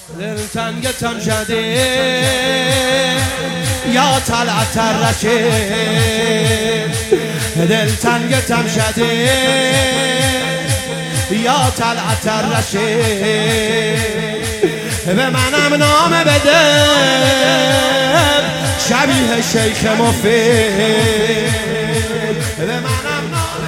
دلتنگتم شده یا طلعت الرشید، دلتنگتم شده یا طلعت الرشید، به منم نام بده شبیه شیخ مفید، به منم نام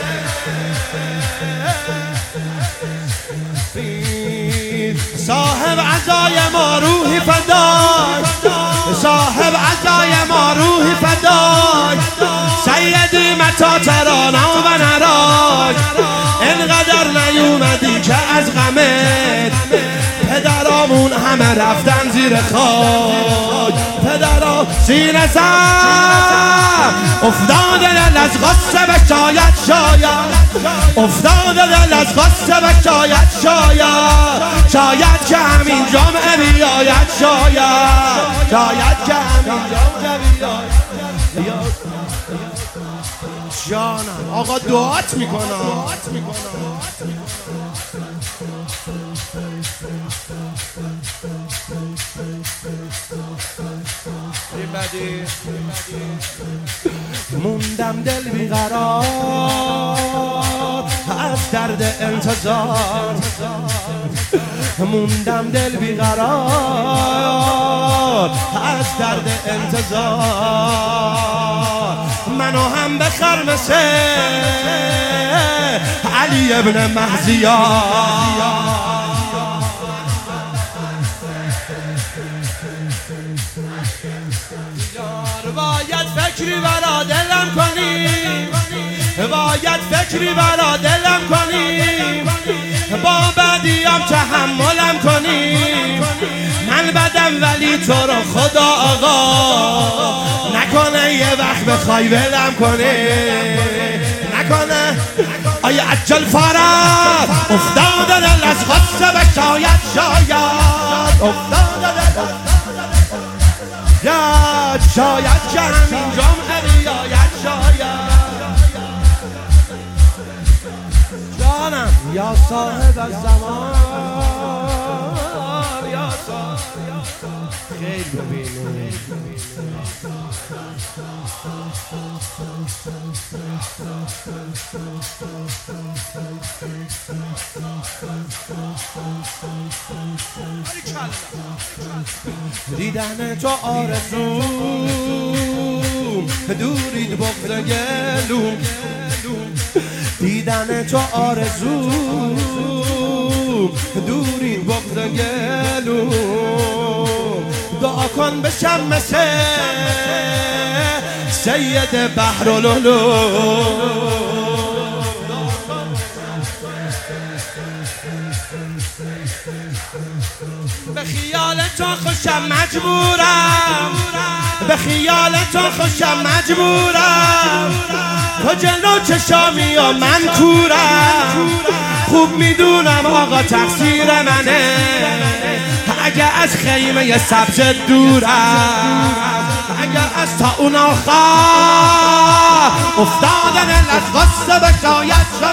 بده صاحب عزای ما روحی فدای، صاحب عزای ما روحی فدای، سیدی متا ترانا و نراج، اینقدر نیومدی که از غمت پدرامون همه رفتن زیر خاک، پدرام سینه سر افتاده دل از غصه به شاید افتاده دل از غصه به شاید شاید که همین جمعه بیاید شاید که همین جمعه بیاید. جانم آقا دعات میکنم موندم دل بیقرار از درد انتظار، موندم دل بیقرار از درد انتظار، منو هم بخر مثل علی ابن مهزیار، باید فکری برا دلم کنی، باید فکری برا دلم کنی، با بدیم تحملم کنی، من بدم ولی تو رو خدا آقا نکنه یه وقت بخوای ولم کنی، نکنه آیا عجل فارد افتاده دل از غصه به شاید افتاده دل شاید که همین جمعه بیاید جانم یا صاحب الزمان، یا صاحب خیلی ببینیم دیدن تو آرزوم، دورید بغض گلوم، دیدن تو آرزوم، دورید بغض گلوم، دعا کن بشم مثل سید بحرالعلوم، به خیال تو خوشم مجبورم، به خیال تو خوشم مجبورم، تو جلو چشامی و من کورم، خوب میدونم آقا تقصیر منه اگه از خیمه سبز دورم، اگه از تا اون آخر افتاده دل از غصه به شاید